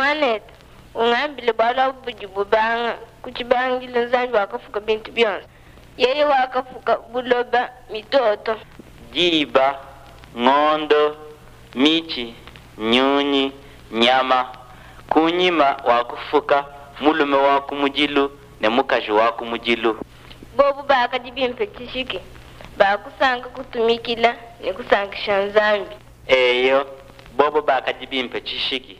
Manet, ungambile bala bujibubanga, kuchibangile nzanju wakafuka bintu byonse. Yeye wakafuka buloba mitoto. Jiba, ngondo, michi, nyunyi, nyama. Kunyima wakufuka mulume waku mujilu ne mukaji waku mujilu. Bobu baka jibimpe chishiki. Bakusanga kutumikila ne kusangisha nzambi. Eyo, bobo baka jibimpe chishiki.